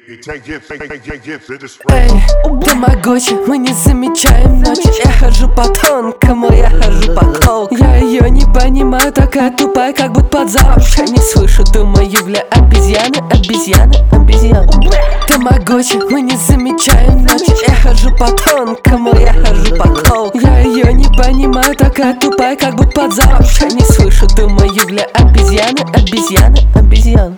Эй, тамагочи, мы не замечаем ночи. Я хожу по тонкому, я хожу по толку. Я ее не понимаю, такая тупая, как будто под вообще не слышу. Думаю, бля, обезьяны, обезьяны, обезьяны. Тамагочи, мы не замечаем ночи. Я хожу по тонкому, я хожу по толку. Я ее не понимаю, такая тупая, как будто под вообще не слышу. Думаю, бля, обезьяны, обезьяны, обезьяны.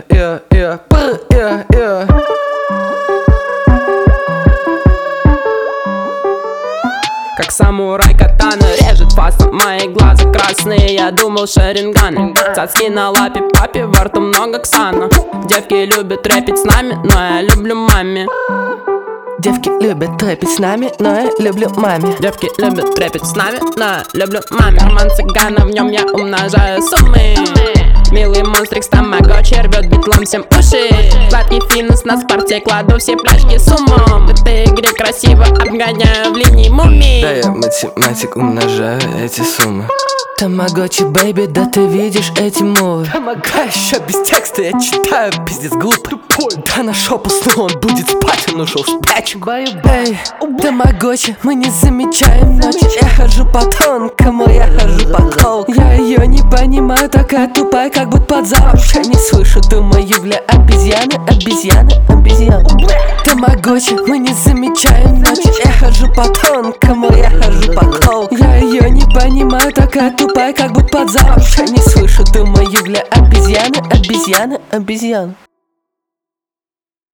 Как самурай катана режет фастом мои глаза красные. Я думал шаринганы, цацки на лапе папе, во рту много ксана. Девки любят рэпить с нами, но я люблю маме. Девки любят трэпить с нами, но я люблю маме. Девки любят рэпить с нами, но я люблю маме. Карман цыгана, в нем я умножаю суммы. Милый монстрик с тамагочи рвет битлом всем уши. Сладкий финес на спорте, кладу все пляшки с умом. В этой игре красиво обгоняю в линии мумий. Да я математик, умножаю эти суммы. Тамагочи, бэйби, да ты видишь эти мувы. Тамага еще без текста, я читаю, пиздец глупо. Тупой, да нашел посну, он будет спать, он ушел в спячку. Эй, тамагочи, мы не замечаем ночи. Я хожу по тонкому, я хожу по толку. Я ее не понимаю, такая тупая, как будто под вообще не слышу. Думаю, бля, обезьяны, обезьяны, обезьяны. Тамагочи, мы не замечаем ночи. Я хожу по тонкому, я хожу по толку. Я ее не понимаю, такая тупая, как будто под вообще не слышу. Думаю, бля, обезьяны, обезьяны, обезьяны.